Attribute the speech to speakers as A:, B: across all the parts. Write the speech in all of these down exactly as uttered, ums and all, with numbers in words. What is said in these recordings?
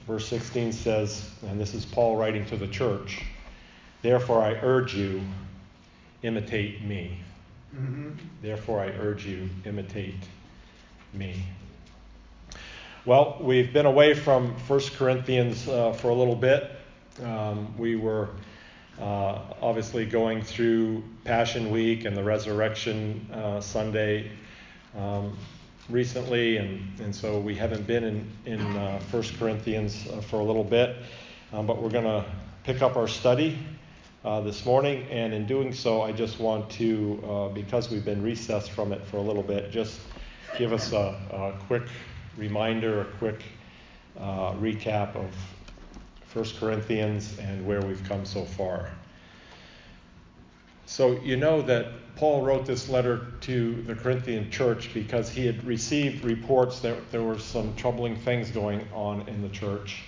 A: verse sixteen says, and this is Paul writing to the church, "Therefore I urge you, imitate me." Mm-hmm. Therefore I urge you, imitate me. Well, we've been away from First Corinthians uh, for a little bit. Um, we were uh, obviously going through Passion Week and the Resurrection uh, Sunday um, recently, and, and so we haven't been in, in uh, First Corinthians uh, for a little bit. Um, but we're going to pick up our study uh, this morning, and in doing so, I just want to, uh, because we've been recessed from it for a little bit, just give us a, a quick reminder, a quick uh, recap of First Corinthians and where we've come so far. So you know that Paul wrote this letter to the Corinthian church because he had received reports that there were some troubling things going on in the church.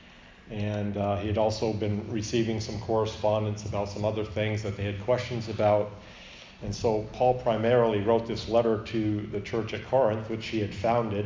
A: And uh, he had also been receiving some correspondence about some other things that they had questions about. And so Paul primarily wrote this letter to the church at Corinth, which he had founded,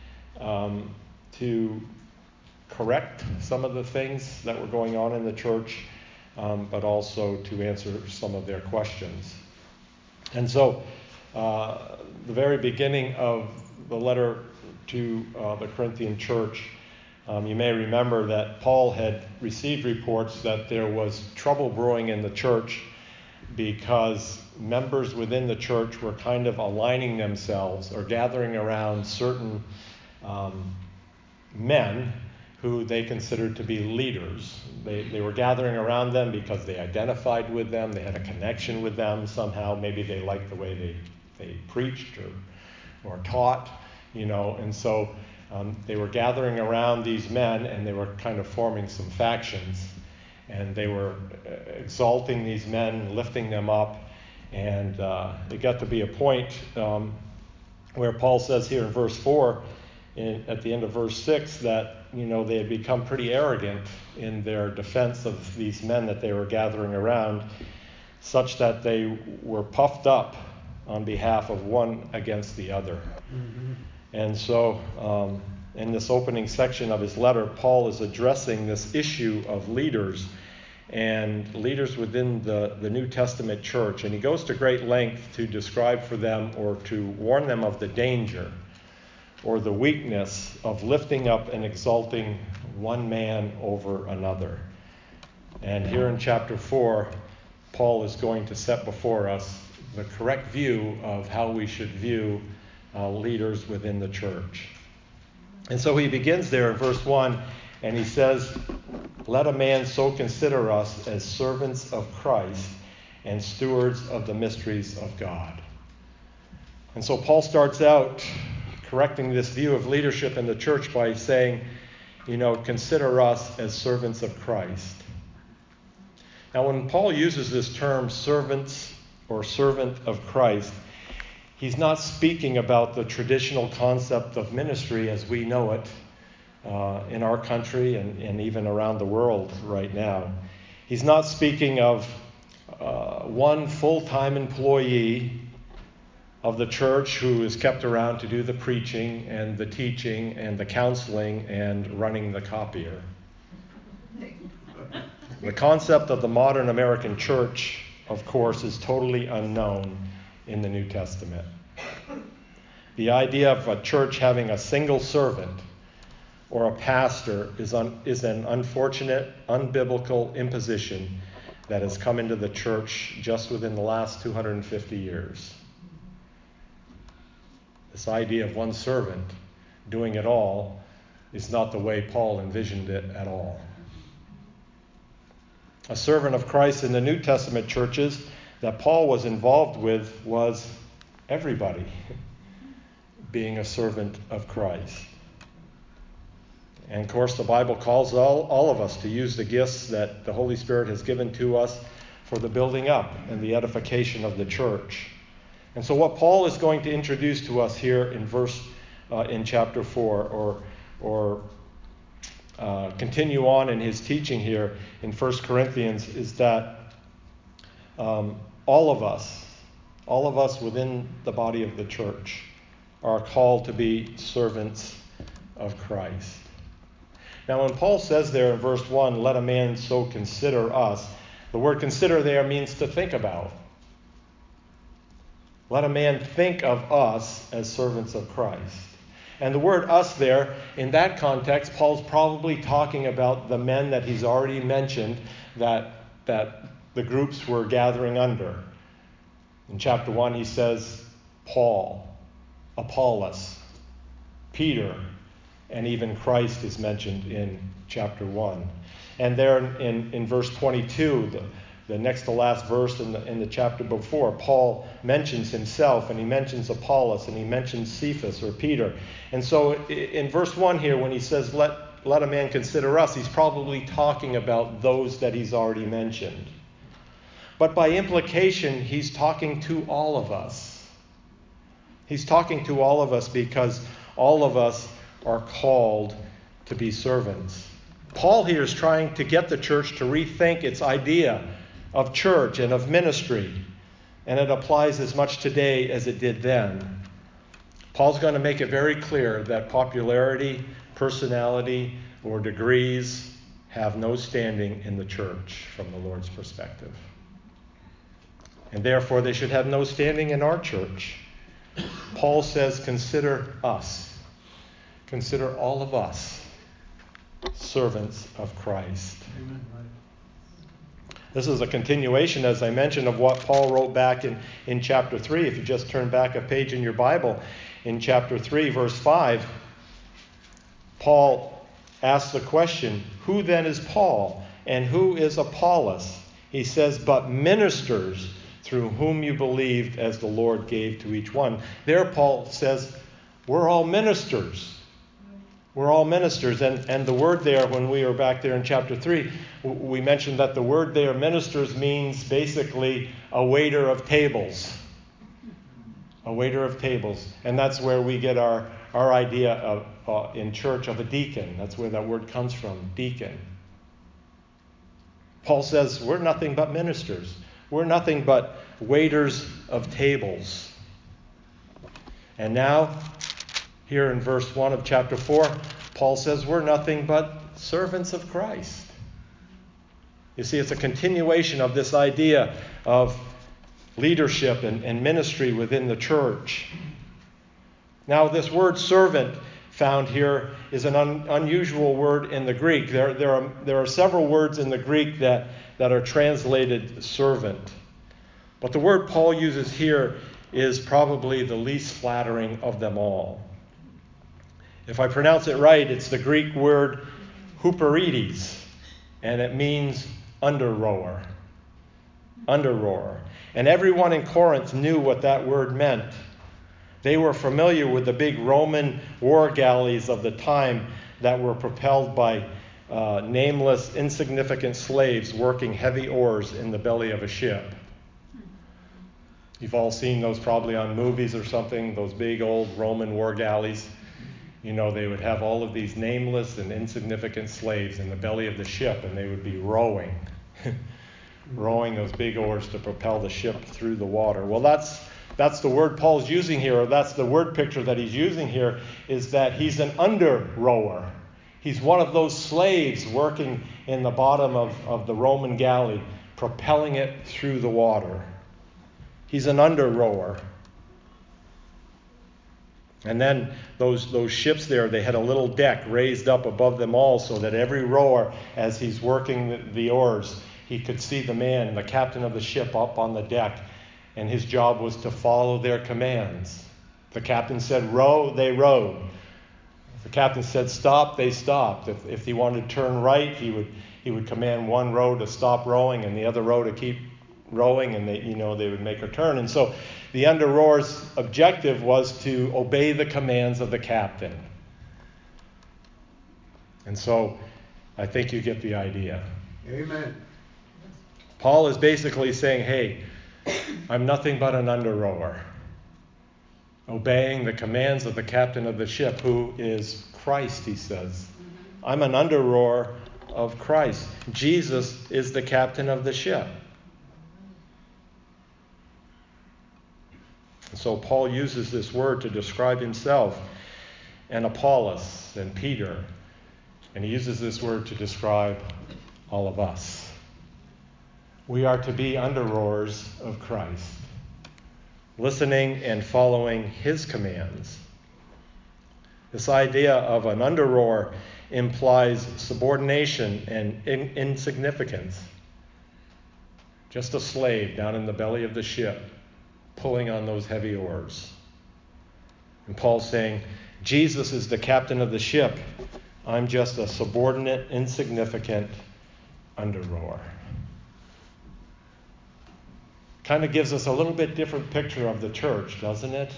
A: um, to correct some of the things that were going on in the church, um, but also to answer some of their questions. And so uh, the very beginning of the letter to uh, the Corinthian church, um, you may remember that Paul had received reports that there was trouble brewing in the church because members within the church were kind of aligning themselves or gathering around certain um, men who they considered to be leaders. They, they were gathering around them because they identified with them, they had a connection with them somehow. Maybe they liked the way they, they preached or, or taught, you know. And so um, they were gathering around these men, and they were kind of forming some factions. And they were exalting these men, lifting them up. And uh, it got to be a point um, where Paul says here in verse four, in, at the end of verse six, that you know they had become pretty arrogant in their defense of these men that they were gathering around, such that they were puffed up on behalf of one against the other. Mm-hmm. And so um, in this opening section of his letter, Paul is addressing this issue of leaders and leaders within the, the New Testament church. And he goes to great length to describe for them or to warn them of the danger or the weakness of lifting up and exalting one man over another. And here in chapter four, Paul is going to set before us the correct view of how we should view uh, leaders within the church. And so he begins there in verse one, and he says, "Let a man so consider us as servants of Christ and stewards of the mysteries of God." And so Paul starts out correcting this view of leadership in the church by saying, you know, consider us as servants of Christ. Now, when Paul uses this term, servants or servant of Christ, he's not speaking about the traditional concept of ministry as we know it uh, in our country and, and even around the world right now. He's not speaking of uh, one full-time employee of the church who is kept around to do the preaching and the teaching and the counseling and running the copier. The concept of the modern American church, of course, is totally unknown in the New Testament. The idea of a church having a single servant or a pastor is, un, is an unfortunate, unbiblical imposition that has come into the church just within the last two hundred fifty years. This idea of one servant doing it all is not the way Paul envisioned it at all. A servant of Christ in the New Testament churches that Paul was involved with was everybody being a servant of Christ. And of course, the Bible calls all, all of us to use the gifts that the Holy Spirit has given to us for the building up and the edification of the church. And so what Paul is going to introduce to us here in verse, uh, in chapter four, or, or uh, continue on in his teaching here in First Corinthians, is that um, all of us, all of us within the body of the church are called to be servants of Christ. Now, when Paul says there in verse one, let a man so consider us, the word consider there means to think about. Let a man think of us as servants of Christ. And the word us there, in that context, Paul's probably talking about the men that he's already mentioned that, that the groups were gathering under. In chapter one, he says Paul, Apollos, Peter, and even Christ is mentioned in chapter one. And there in, in verse twenty-two, the, the next to last verse in the, in the chapter before, Paul mentions himself, and he mentions Apollos, and he mentions Cephas or Peter. And so in verse one here, when he says, let, let a man consider us, he's probably talking about those that he's already mentioned. But by implication, he's talking to all of us. He's talking to all of us because all of us are called to be servants. Paul here is trying to get the church to rethink its idea of church and of ministry, and it applies as much today as it did then. Paul's going to make it very clear that popularity, personality, or degrees have no standing in the church from the Lord's perspective. And therefore they should have no standing in our church. Paul says, consider us. Consider all of us servants of Christ.
B: Amen.
A: This is a continuation, as I mentioned, of what Paul wrote back in, in chapter three. If you just turn back a page in your Bible, in chapter three, verse five, Paul asks the question, who then is Paul and who is Apollos? He says, but ministers through whom you believed as the Lord gave to each one. There Paul says, we're all ministers. We're all ministers. And, and the word there, when we were back there in chapter three, we mentioned that the word there, ministers, means basically a waiter of tables. A waiter of tables. And that's where we get our, our idea of, uh, in church of a deacon. That's where that word comes from, deacon. Paul says we're nothing but ministers. We're nothing but waiters of tables. And now, here in verse one of chapter four, Paul says we're nothing but servants of Christ. You see, it's a continuation of this idea of leadership and, and ministry within the church. Now, this word servant found here is an un, unusual word in the Greek. There, there, are, there are several words in the Greek that, that are translated servant. But the word Paul uses here is probably the least flattering of them all. If I pronounce it right, it's the Greek word huperides, and it means under-rower. Under-rower. And everyone in Corinth knew what that word meant. They were familiar with the big Roman war galleys of the time that were propelled by uh, nameless, insignificant slaves working heavy oars in the belly of a ship. You've all seen those probably on movies or something, those big old Roman war galleys. You know, they would have all of these nameless and insignificant slaves in the belly of the ship, and they would be rowing, rowing those big oars to propel the ship through the water. Well, that's that's the word Paul's using here, or that's the word picture that he's using here, is that he's an under-rower. He's one of those slaves working in the bottom of, of the Roman galley, propelling it through the water. He's an under-rower. And then those those ships there, they had a little deck raised up above them all so that every rower, as he's working the, the oars, he could see the man, the captain of the ship, up on the deck. And his job was to follow their commands. The captain said, row, they rowed. If the captain said, stop, they stopped. If, if he wanted to turn right, he would he would command one row to stop rowing and the other row to keep rowing, and they, you know, they would make a turn. And so the under-rower's objective was to obey the commands of the captain. And so I think you get the idea.
B: Amen.
A: Paul is basically saying, hey, I'm nothing but an under-rower, obeying the commands of the captain of the ship, who is Christ, he says. I'm an under-rower of Christ. Jesus is the captain of the ship. So Paul uses this word to describe himself and Apollos and Peter And he uses this word to describe all of us. We are to be under-rowers of Christ, listening and following his commands. This idea of an under-rower implies subordination and in- insignificance. Just a slave down in the belly of the ship, pulling on those heavy oars. And Paul's saying, Jesus is the captain of the ship. I'm just a subordinate, insignificant under-rower. Kind of gives us a little bit different picture of the church, doesn't it?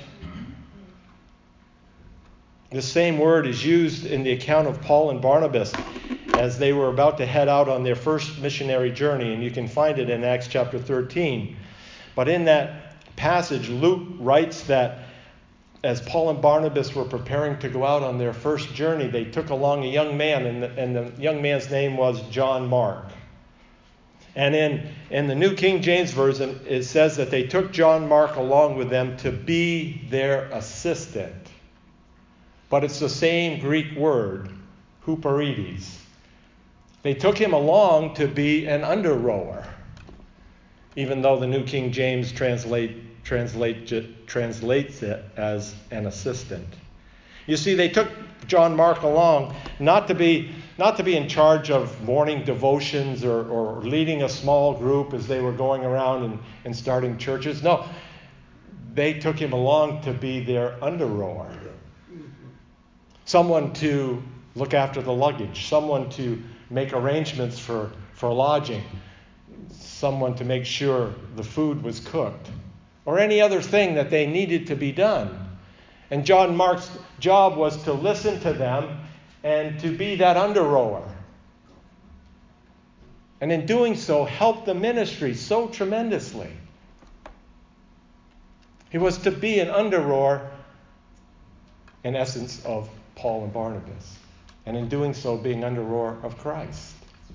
A: The same word is used in the account of Paul and Barnabas as they were about to head out on their first missionary journey, and you can find it in Acts chapter thirteen. But in that passage, Luke writes that as Paul and Barnabas were preparing to go out on their first journey, they took along a young man, and the, and the young man's name was John Mark. And in, in the New King James Version, it says that they took John Mark along with them to be their assistant. But it's the same Greek word, huparides. They took him along to be an under-rower, even though the New King James translate, translate, translates it as an assistant. You see, they took John Mark along not to be not to be in charge of morning devotions or, or leading a small group as they were going around and, and starting churches. No, they took him along to be their under-rower. Someone to look after the luggage, someone to make arrangements for, for lodging, someone to make sure the food was cooked, or any other thing that they needed to be done. And John Mark's job was to listen to them and to be that under-rower. And in doing so, help the ministry so tremendously. He was to be an under-rower, in essence, of Paul and Barnabas. And in doing so, being under-rower of Christ.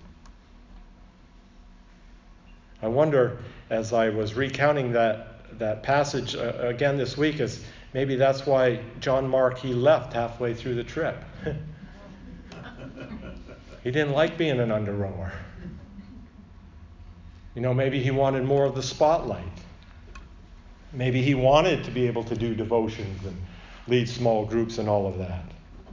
A: I wonder, as I was recounting that, that passage uh, again this week, is maybe that's why John Mark, he left halfway through the trip. He didn't like being an under-rower. You know, maybe he wanted more of the spotlight. Maybe he wanted to be able to do devotions and lead small groups and all of that.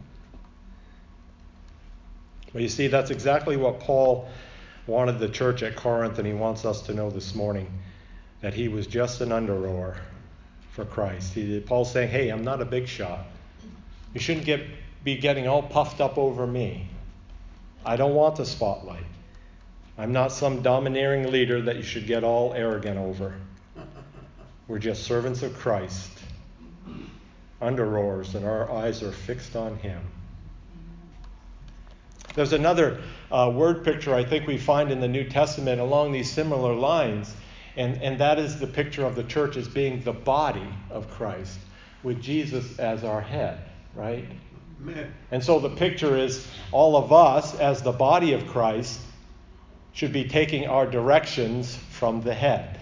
A: But you see, that's exactly what Paul wanted the church at Corinth, and he wants us to know this morning, that he was just an under-rower for Christ. He, Paul's saying, hey, I'm not a big shot. You shouldn't get be getting all puffed up over me. I don't want the spotlight. I'm not some domineering leader that you should get all arrogant over. We're just servants of Christ, under-rowers, and our eyes are fixed on him. There's another uh, word picture I think we find in the New Testament along these similar lines, and, and that is the picture of the church as being the body of Christ, with Jesus as our head, right? Amen. And so the picture is all of us as the body of Christ should be taking our directions from the head.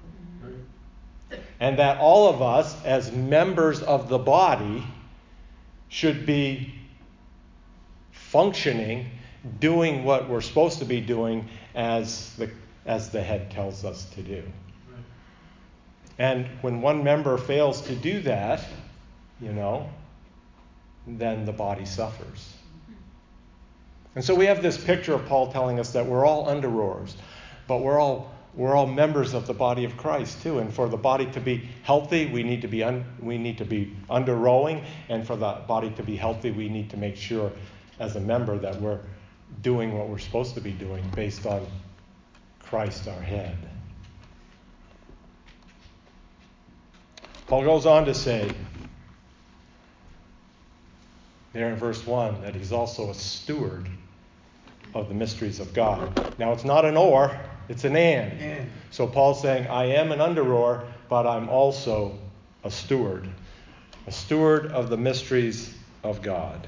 A: And that all of us as members of the body should be functioning, doing what we're supposed to be doing as the as the head tells us to do. Right. And when one member fails to do that, you know, then the body suffers. And so we have this picture of Paul telling us that we're all under-rowers, but we're all we're all members of the body of Christ too. And for the body to be healthy, we need to be un, we need to be under-rowing, and for the body to be healthy, we need to make sure as a member that we're doing what we're supposed to be doing based on Christ our head. Paul goes on to say there in verse one that he's also a steward of the mysteries of God. Now it's not an or, it's an and. and. So Paul's saying, I am an under-rower, but I'm also a steward. A steward of the mysteries of God.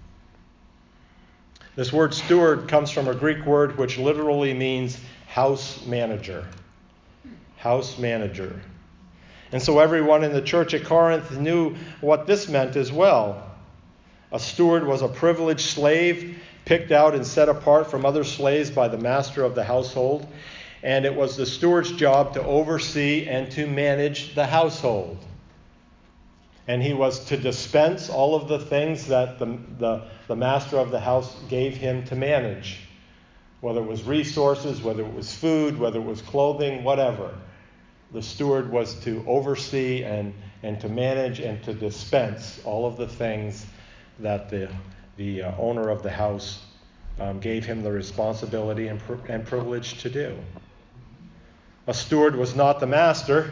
A: This word steward comes from a Greek word which literally means house manager. House manager. And so everyone in the church at Corinth knew what this meant as well. A steward was a privileged slave picked out and set apart from other slaves by the master of the household. And it was the steward's job to oversee and to manage the household. And he was to dispense all of the things that the, the, the master of the house gave him to manage. Whether it was resources, whether it was food, whether it was clothing, whatever. The steward was to oversee and, and to manage and to dispense all of the things that the, the uh, owner of the house um, gave him the responsibility and, pr- and privilege to do. A steward was not the master.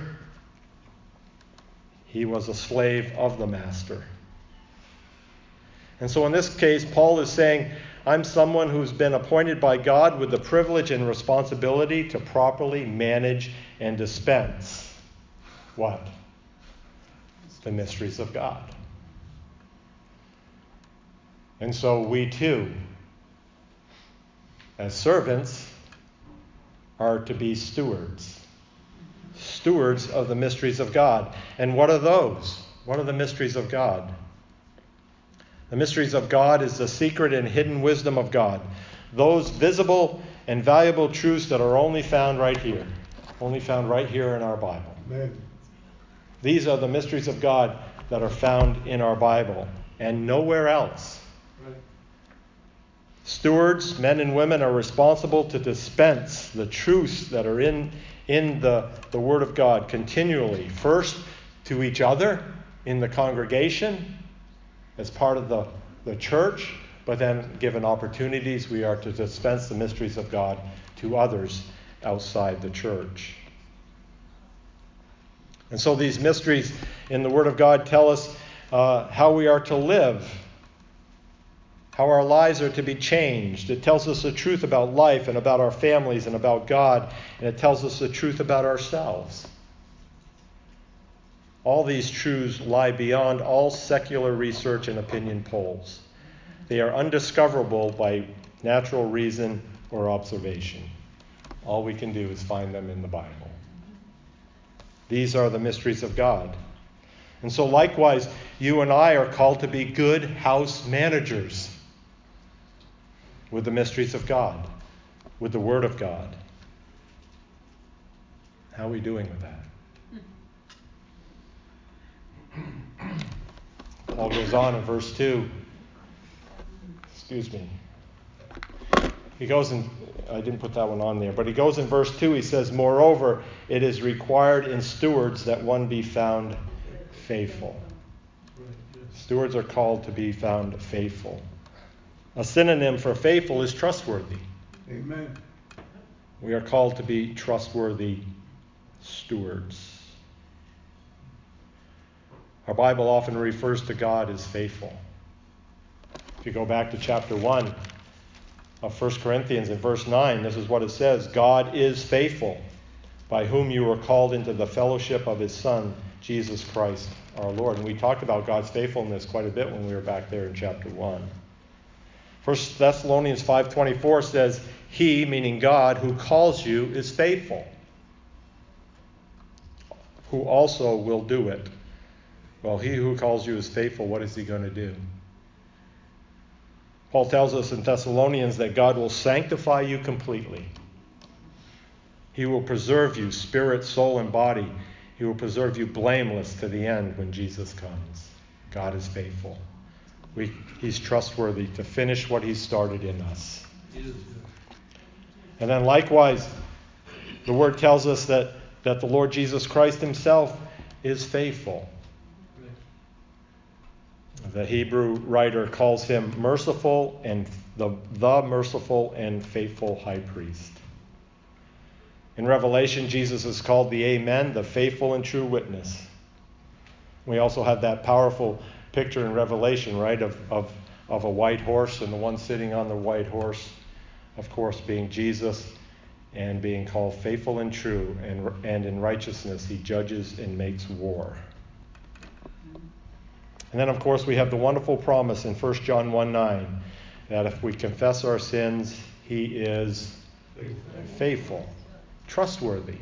A: He was a slave of the master. And so in this case, Paul is saying, I'm someone who's been appointed by God with the privilege and responsibility to properly manage and dispense what? The mysteries of God. And so we too, as servants, are to be stewards. Stewards of the mysteries of God. And what are those? What are the mysteries of God? The mysteries of God is the secret and hidden wisdom of God. Those visible and valuable truths that are only found right here. Only found right here in our Bible. Amen. These are the mysteries of God that are found in our Bible and nowhere else. Right. Stewards, men and women, are responsible to dispense the truths that are in, in the, the Word of God continually. First, to each other in the congregation as part of the, the church, but then given opportunities, we are to dispense the mysteries of God to others outside the church. And so these mysteries in the Word of God tell us uh, how we are to live, how our lives are to be changed. It tells us the truth about life and about our families and about God, and it tells us the truth about ourselves. All these truths lie beyond all secular research and opinion polls. They are undiscoverable by natural reason or observation. All we can do is find them in the Bible. These are the mysteries of God. And so likewise, you and I are called to be good house managers with the mysteries of God, with the Word of God. How are we doing with that? Paul goes on in verse two. Excuse me. He goes in, I didn't put that one on there, but he goes in verse two, he says, moreover, it is required in stewards that one be found faithful. Stewards are called to be found faithful. A synonym for faithful is trustworthy. Amen. We are called to be trustworthy stewards. Our Bible often refers to God as faithful. If you go back to chapter one of First Corinthians in verse nine, this is what it says: God is faithful, by whom you were called into the fellowship of his Son, Jesus Christ our Lord. And we talked about God's faithfulness quite a bit when we were back there in chapter one. First Thessalonians five twenty-four says, he, meaning God, who calls you is faithful, who also will do it. Well, he who calls you is faithful. What is he going to do? Paul tells us in Thessalonians that God will sanctify you completely. He will preserve you, spirit, soul, and body. He will preserve you blameless to the end when Jesus comes. God is faithful. We, he's trustworthy to finish what he started in us. And then likewise, the Word tells us that, that the Lord Jesus Christ himself is faithful. The Hebrew writer calls him merciful and the, the merciful and faithful high priest. In Revelation, Jesus is called the Amen, the faithful and true witness. We also have that powerful picture in Revelation, right, of, of, of a white horse, and the one sitting on the white horse, of course, being Jesus, and being called faithful and true, and, and in righteousness he judges and makes war. And then, of course, we have the wonderful promise in First John one nine that if we confess our sins, he is faithful, trustworthy,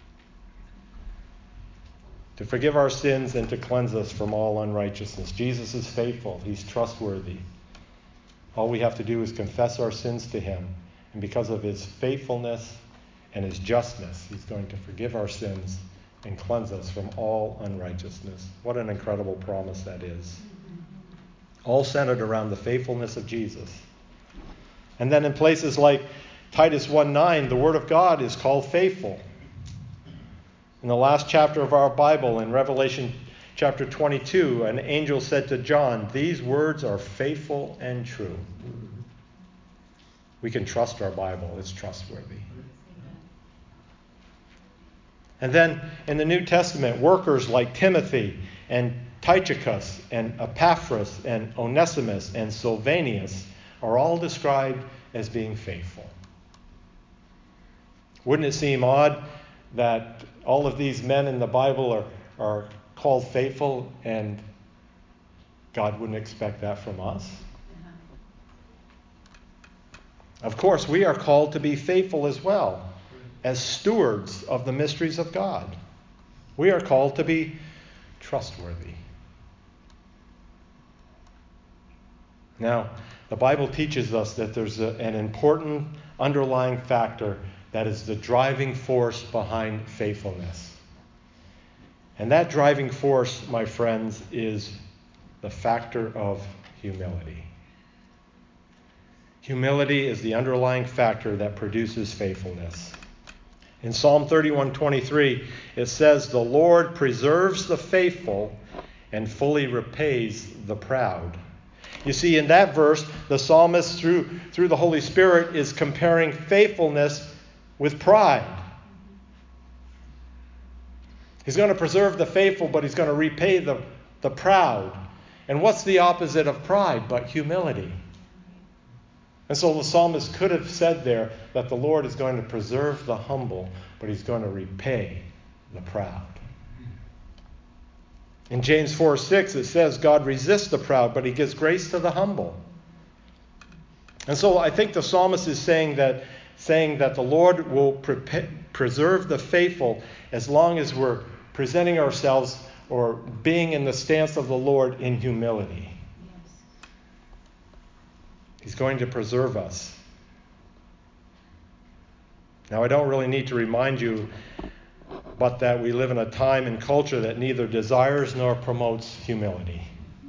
A: to forgive our sins and to cleanse us from all unrighteousness. Jesus is faithful. He's trustworthy. All we have to do is confess our sins to him. And because of his faithfulness and his justness, he's going to forgive our sins and cleanse us from all unrighteousness. What an incredible promise that is. All centered around the faithfulness of Jesus. And then in places like Titus one nine, the Word of God is called faithful. In the last chapter of our Bible, in Revelation chapter twenty-two, an angel said to John, "These words are faithful and true." We can trust our Bible. It's trustworthy. And then in the New Testament, workers like Timothy and Tychicus and Epaphras and Onesimus and Silvanus are all described as being faithful. Wouldn't it seem odd that all of these men in the Bible are, are called faithful, and God wouldn't expect that from us? Of course, we are called to be faithful as well, as stewards of the mysteries of God. We are called to be trustworthy. Now, the Bible teaches us that there's a, an important underlying factor that is the driving force behind faithfulness. And that driving force, my friends, is the factor of humility. Humility is the underlying factor that produces faithfulness. In Psalm thirty-one twenty-three, it says, "The Lord preserves the faithful and fully repays the proud." You see, in that verse, the psalmist, through, through the Holy Spirit, is comparing faithfulness with pride. He's going to preserve the faithful, but he's going to repay the, the proud. And what's the opposite of pride but humility? And so the psalmist could have said there that the Lord is going to preserve the humble, but he's going to repay the proud. In James four six, it says, God resists the proud, but he gives grace to the humble. And so I think the psalmist is saying that, saying that the Lord will pre- preserve the faithful as long as we're presenting ourselves or being in the stance of the Lord in humility. Yes. He's going to preserve us. Now, I don't really need to remind you but that we live in a time and culture that neither desires nor promotes humility.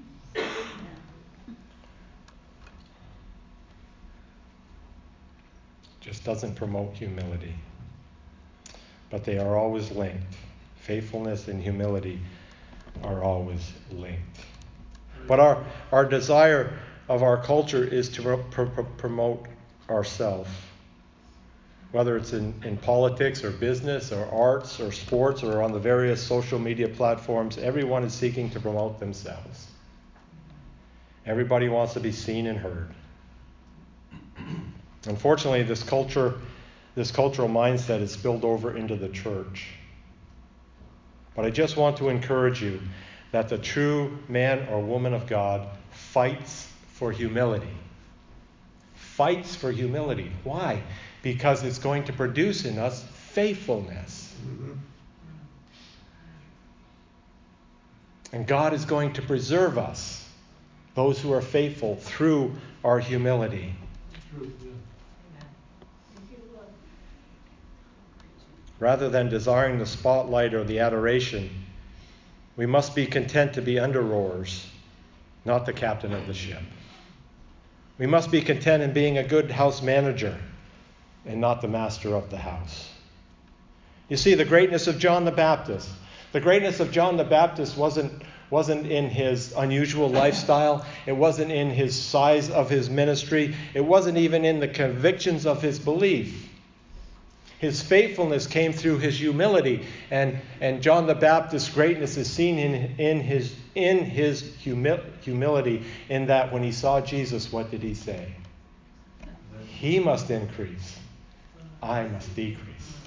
A: Just doesn't promote humility. But they are always linked. Faithfulness and humility are always linked. But our, our desire of our culture is to pro- pro- promote ourselves. Whether it's in, in politics or business or arts or sports or on the various social media platforms, everyone is seeking to promote themselves. Everybody wants to be seen and heard. Unfortunately, this culture, this cultural mindset is spilled over into the church. But I just want to encourage you that the true man or woman of God fights for humility. Fights for humility. Why? Because it's going to produce in us faithfulness. Mm-hmm. And God is going to preserve us, those who are faithful, through our humility. Rather than desiring the spotlight or the adoration, we must be content to be under rowers, not the captain of the ship. We must be content in being a good house manager and not the master of the house. You see, the greatness of John the Baptist. The greatness of John the Baptist wasn't, wasn't in his unusual lifestyle. It wasn't in his size of his ministry. It wasn't even in the convictions of his belief. His faithfulness came through his humility. And, and John the Baptist's greatness is seen in, in his, in his humi- humility, in that when he saw Jesus, what did he say? He must increase. I must decrease.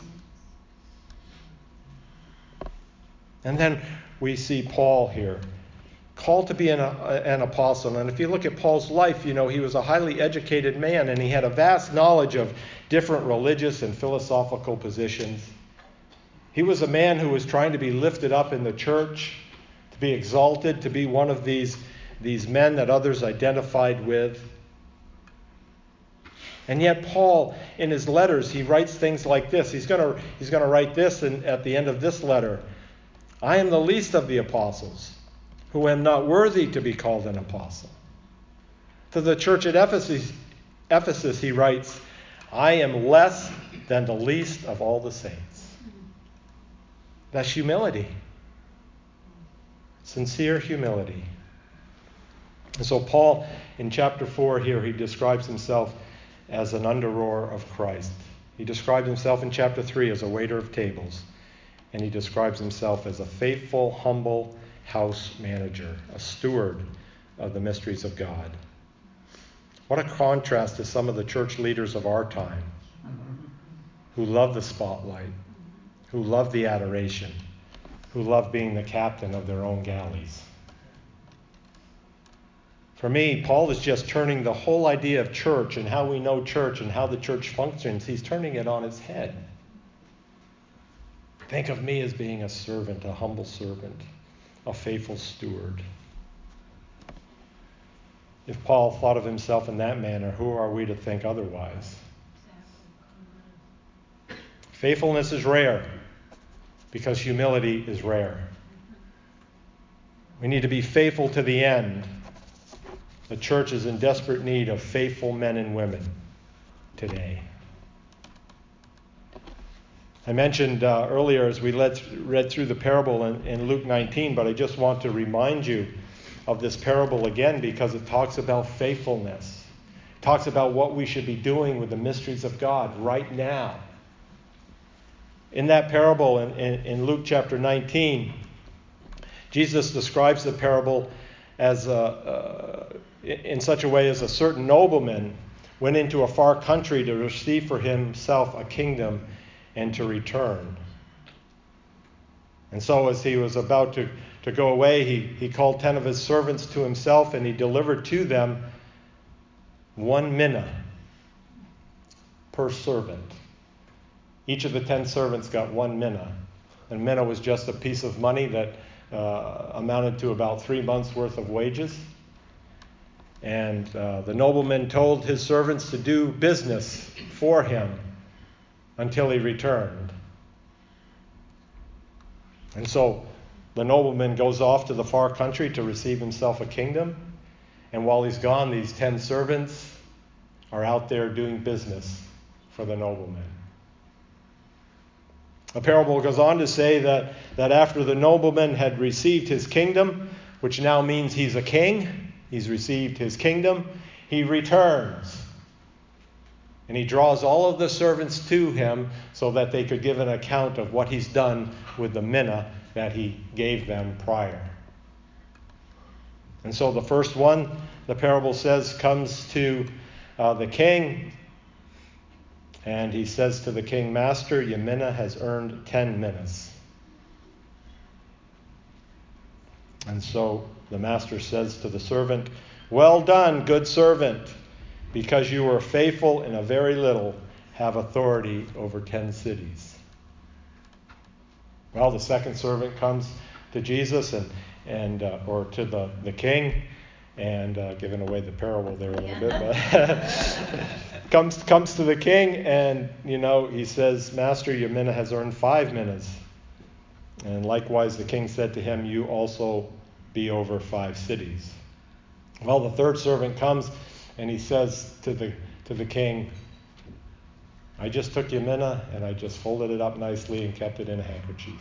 A: And then we see Paul here, called to be an, an apostle. And if you look at Paul's life, you know, he was a highly educated man, and he had a vast knowledge of different religious and philosophical positions. He was a man who was trying to be lifted up in the church, to be exalted, to be one of these, these men that others identified with. And yet Paul, in his letters, he writes things like this. He's going to he's going to write this in, at the end of this letter. I am the least of the apostles, who am not worthy to be called an apostle. To the church at Ephesus, Ephesus, he writes, I am less than the least of all the saints. That's humility. Sincere humility. And so Paul, in chapter four here, he describes himself as an under-rower of Christ. He describes himself in chapter three as a waiter of tables. And he describes himself as a faithful, humble house manager, a steward of the mysteries of God. What a contrast to some of the church leaders of our time who love the spotlight, who love the adoration, who love being the captain of their own galleys. For me, Paul is just turning the whole idea of church and how we know church and how the church functions, he's turning it on its head. Think of me as being a servant, a humble servant, a faithful steward. If Paul thought of himself in that manner, who are we to think otherwise? Faithfulness is rare because humility is rare. We need to be faithful to the end. The church is in desperate need of faithful men and women today. I mentioned uh, earlier as we led, read through the parable in, in Luke nineteen, but I just want to remind you of this parable again because it talks about faithfulness. It talks about what we should be doing with the mysteries of God right now. In that parable in, in, in Luke chapter nineteen, Jesus describes the parable as a, uh, in such a way as a certain nobleman went into a far country to receive for himself a kingdom and to return. And so as he was about to, to go away, he, he called ten of his servants to himself, and he delivered to them one mina per servant. Each of the ten servants got one mina. And mina was just a piece of money that uh, amounted to about three months' worth of wages. And uh, the nobleman told his servants to do business for him until he returned. And so the nobleman goes off to the far country to receive himself a kingdom. And while he's gone, these ten servants are out there doing business for the nobleman. The parable goes on to say that, that after the nobleman had received his kingdom, which now means he's a king, he's received his kingdom, he returns. And he draws all of the servants to him so that they could give an account of what he's done with the mina that he gave them prior. And so the first one, the parable says, comes to uh, the king. And he says to the king, Master, your mina has earned ten minas. And so the master says to the servant, well done, good servant. Because you were faithful in a very little, have authority over ten cities. Well, the second servant comes to Jesus and and uh, or to the, the king, and uh, giving away the parable there a little bit, but comes comes to the king, and you know he says, Master, your mina has earned five minas. And likewise, the king said to him, you also be over five cities. Well, the third servant comes. And he says to the to the king, I just took your mina and I just folded it up nicely and kept it in a handkerchief.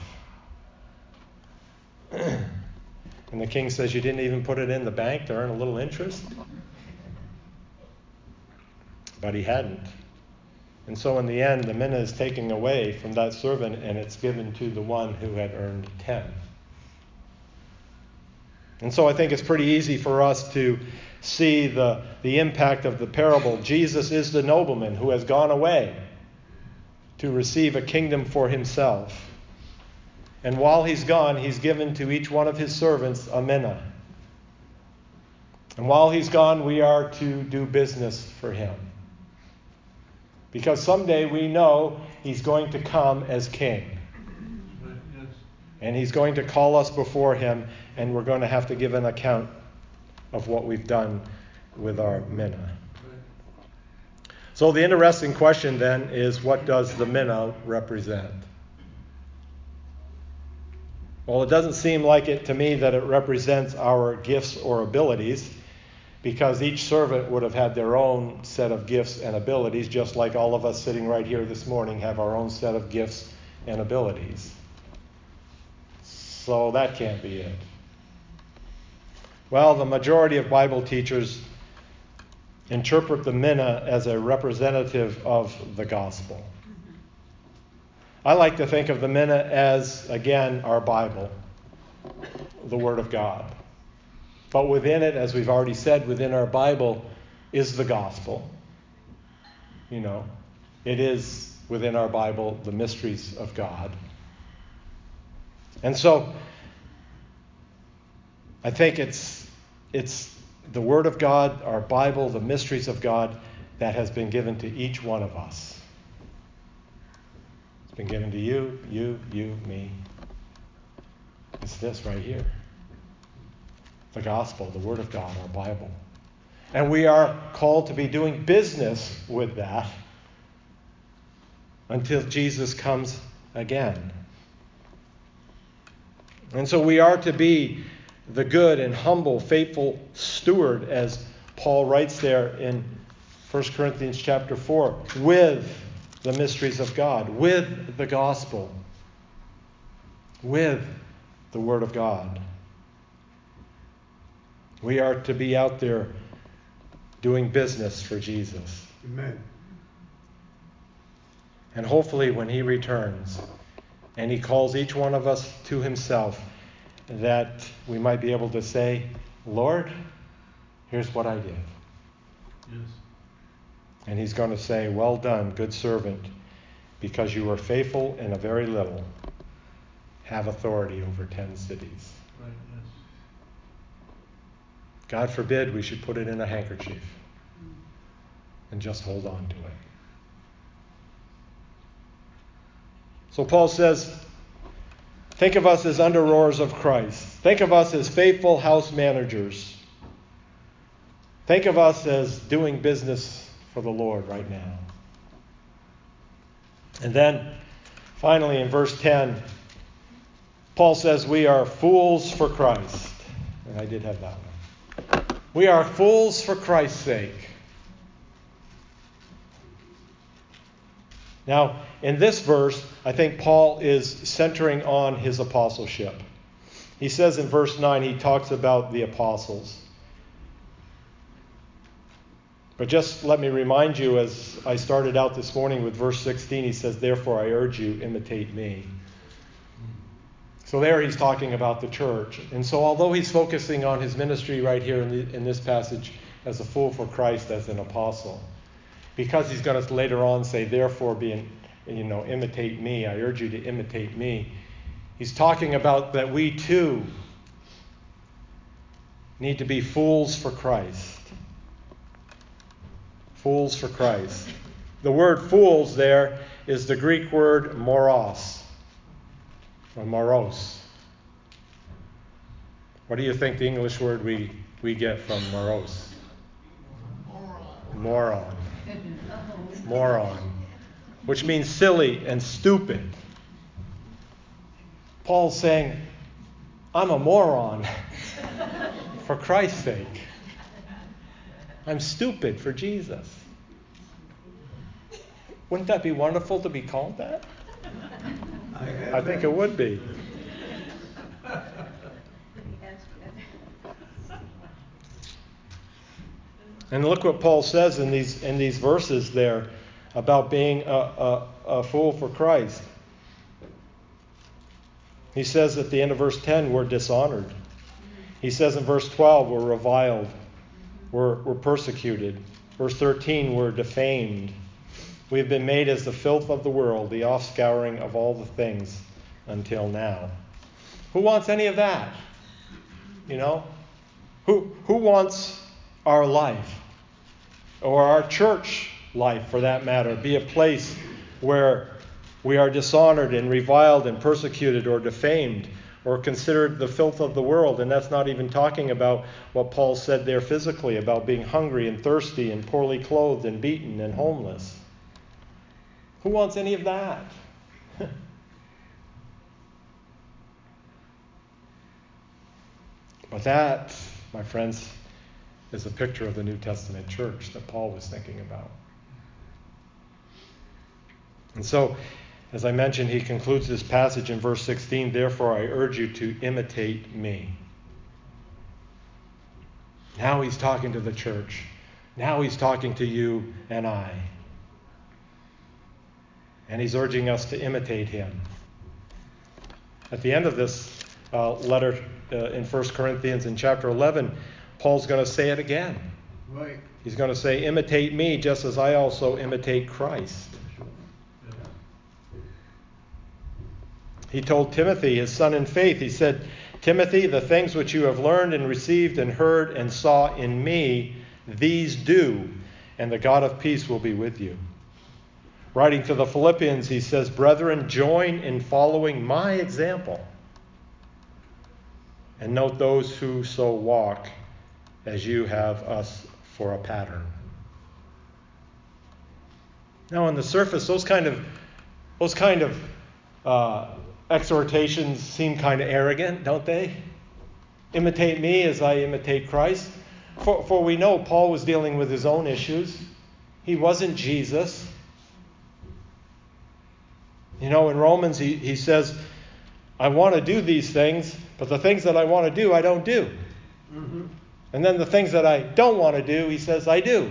A: And the king says, you didn't even put it in the bank to earn a little interest? But he hadn't. And so in the end, the mina is taken away from that servant and it's given to the one who had earned ten. And so I think it's pretty easy for us to see the, the impact of the parable. Jesus is the nobleman who has gone away to receive a kingdom for himself. And while he's gone, he's given to each one of his servants a mina. And while he's gone, we are to do business for him. Because someday we know he's going to come as king. And he's going to call us before him, and we're going to have to give an account of what we've done with our mina. So the interesting question then is, what does the mina represent? Well, it doesn't seem like it to me that it represents our gifts or abilities, because each servant would have had their own set of gifts and abilities, just like all of us sitting right here this morning have our own set of gifts and abilities. So that can't be it. Well, the majority of Bible teachers interpret the mina as a representative of the gospel. I like to think of the mina as, again, our Bible, the Word of God. But within it, as we've already said, within our Bible is the gospel. You know, it is within our Bible the mysteries of God. And so, I think it's it's the Word of God, our Bible, the mysteries of God, that has been given to each one of us. It's been given to you, you, you, me. It's this right here. The gospel, the Word of God, our Bible. And we are called to be doing business with that until Jesus comes again. And so we are to be the good and humble, faithful steward, as Paul writes there in First Corinthians chapter four, with the mysteries of God, with the gospel, with the Word of God. We are to be out there doing business for Jesus.
B: Amen.
A: And hopefully when he returns and he calls each one of us to himself, that we might be able to say, Lord, here's what I did.
B: Yes.
A: And he's going to say, well done, good servant, because you were faithful in a very little. Have authority over ten cities.
B: Right, yes.
A: God forbid we should put it in a handkerchief and just hold on to it. So Paul says, think of us as under-rowers of Christ. Think of us as faithful house managers. Think of us as doing business for the Lord right now. And then, finally, in verse ten, Paul says we are fools for Christ. And I did have that one. We are fools for Christ's sake. Now, in this verse, I think Paul is centering on his apostleship. He says in verse nine, he talks about the apostles. But just let me remind you, as I started out this morning with verse sixteen, he says, therefore I urge you, imitate me. So there he's talking about the church. And so although he's focusing on his ministry right here in, the, in this passage as a fool for Christ, as an apostle, because he's going to later on say, therefore, be an, you know, imitate me. I urge you to imitate me. He's talking about that we too need to be fools for Christ. Fools for Christ. The word fools there is the Greek word moros, or moros. What do you think the English word we, we get from moros? Moron. Moron. Moron. Which means silly and stupid. Paul's saying, I'm a moron for Christ's sake. I'm stupid for Jesus. Wouldn't that be wonderful to be called that? I think it would be. And look what Paul says in these in these verses there about being a, a, a fool for Christ. He says at the end of verse ten, we're dishonored. He says in verse twelve, we're reviled. We're, we're persecuted. Verse thirteen, we're defamed. We've been made as the filth of the world, the offscouring of all the things until now. Who wants any of that? You know? Who, who wants our life, or our church life for that matter, be a place where we are dishonored and reviled and persecuted or defamed? or considered the filth of the world. And that's not even talking about what Paul said there physically, about being hungry and thirsty and poorly clothed and beaten and homeless. Who wants any of that? But that, my friends, is a picture of the New Testament church that Paul was thinking about. And so, as I mentioned, he concludes this passage in verse sixteen, therefore I urge you to imitate me. Now he's talking to the church. Now he's talking to you and I. And he's urging us to imitate him. At the end of this uh, letter uh, in First Corinthians in chapter eleven, Paul's going to say it again.
B: Right.
A: He's going to say, imitate me just as I also imitate Christ. He told Timothy, his son in faith, he said, Timothy, the things which you have learned and received and heard and saw in me, these do, and the God of peace will be with you. Writing to the Philippians, he says, brethren, join in following my example, and note those who so walk as you have us for a pattern. Now, on the surface, those kind of those kind of uh, exhortations seem kind of arrogant, don't they? Imitate me as I imitate Christ. For, for we know Paul was dealing with his own issues. He wasn't Jesus. You know, in Romans, he, he says, I want to do these things, but the things that I want to do, I don't do. Mm-hmm. And then the things that I don't want to do, he says, I do.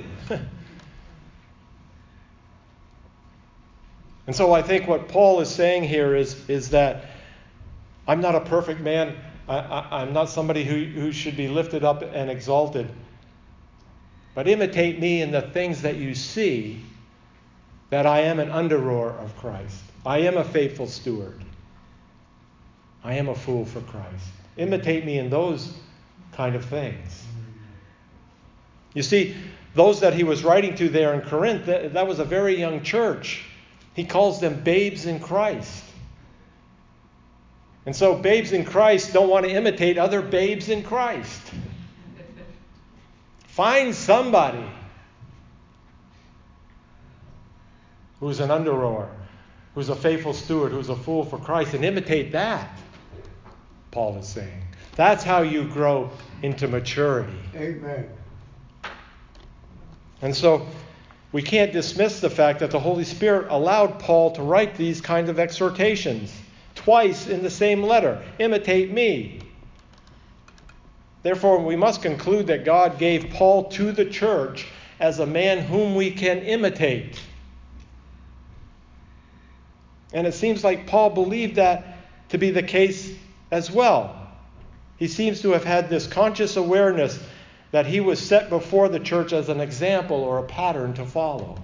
A: And so I think what Paul is saying here is, is that I'm not a perfect man. I, I, I'm not somebody who, who should be lifted up and exalted. But imitate me in the things that you see, that I am an under-rower of Christ. I am a faithful steward. I am a fool for Christ. Imitate me in those kind of things. You see, those that he was writing to there in Corinth, that, that was a very young church. He calls them babes in Christ. And so babes in Christ don't want to imitate other babes in Christ. Find somebody who's an under-rower, who's a faithful steward, who's a fool for Christ, and imitate that, Paul is saying. That's how you grow into maturity.
B: Amen.
A: And so we can't dismiss the fact that the Holy Spirit allowed Paul to write these kinds of exhortations twice in the same letter. Imitate me. Therefore, we must conclude that God gave Paul to the church as a man whom we can imitate. And it seems like Paul believed that to be the case as well. He seems to have had this conscious awareness that he was set before the church as an example or a pattern to follow.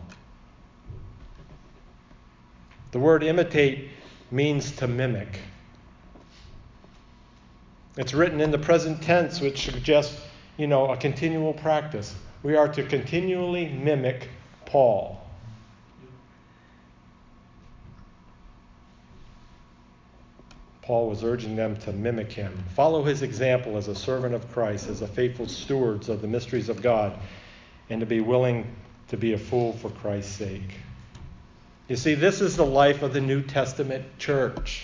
A: The word imitate means to mimic. It's written in the present tense, which suggests, you know, a continual practice. We are to continually mimic Paul. Paul was urging them to mimic him. Follow his example as a servant of Christ, as a faithful stewards of the mysteries of God, and to be willing to be a fool for Christ's sake. You see, this is the life of the New Testament church.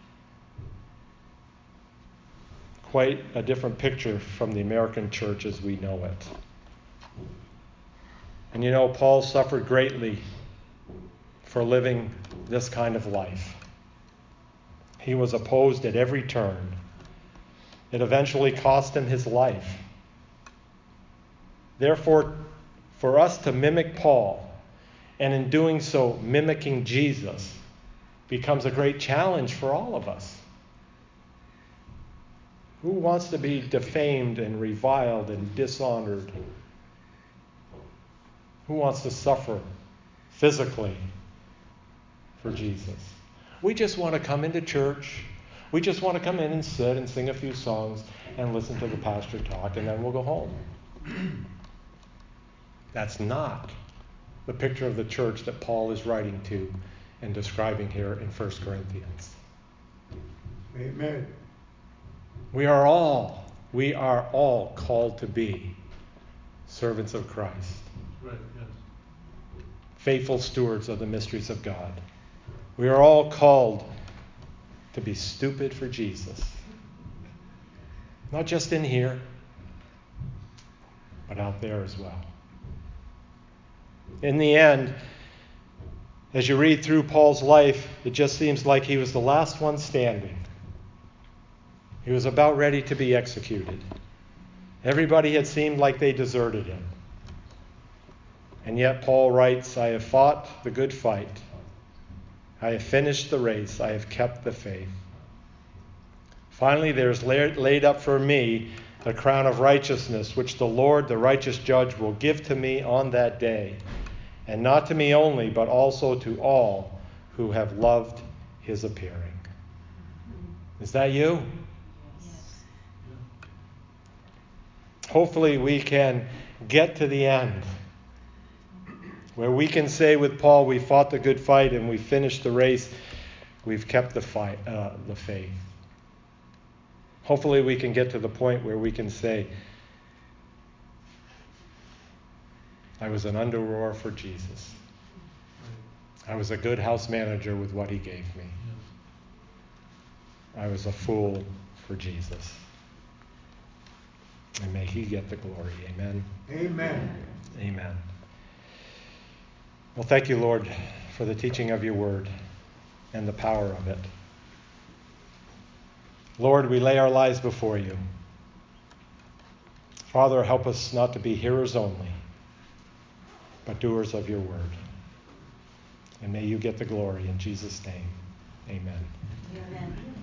A: Quite a different picture from the American church as we know it. And you know, Paul suffered greatly for living this kind of life. He was opposed at every turn. It eventually cost him his life. Therefore, for us to mimic Paul, and in doing so, mimicking Jesus, becomes a great challenge for all of us. Who wants to be defamed and reviled and dishonored? Who wants to suffer physically for Jesus? We just want to come into church. We just want to come in and sit and sing a few songs and listen to the pastor talk, and then we'll go home. That's not the picture of the church that Paul is writing to and describing here in First Corinthians.
B: Amen.
A: We are all, we are all called to be servants of Christ.
B: Right, yes.
A: Faithful stewards of the mysteries of God. We are all called to be stupid for Jesus. Not just in here, but out there as well. In the end, as you read through Paul's life, it just seems like he was the last one standing. He was about ready to be executed. Everybody had seemed like they deserted him. And yet Paul writes, I have fought the good fight. I have finished the race. I have kept the faith. Finally, there is laid up for me a crown of righteousness, which the Lord, the righteous judge, will give to me on that day. And not to me only, but also to all who have loved his appearing. Is that you?
C: Yes.
A: Hopefully we can get to the end where we can say with Paul, we fought the good fight and we finished the race. We've kept the fight, uh, the faith. Hopefully we can get to the point where we can say, I was an underrower for Jesus. I was a good house manager with what he gave me. I was a fool for Jesus. And may he get the glory. Amen.
B: Amen.
A: Amen. Well, thank you, Lord, for the teaching of your word and the power of it. Lord, we lay our lives before you. Father, help us not to be hearers only, but doers of your word. And may you get the glory in Jesus' name. Amen.
C: Amen.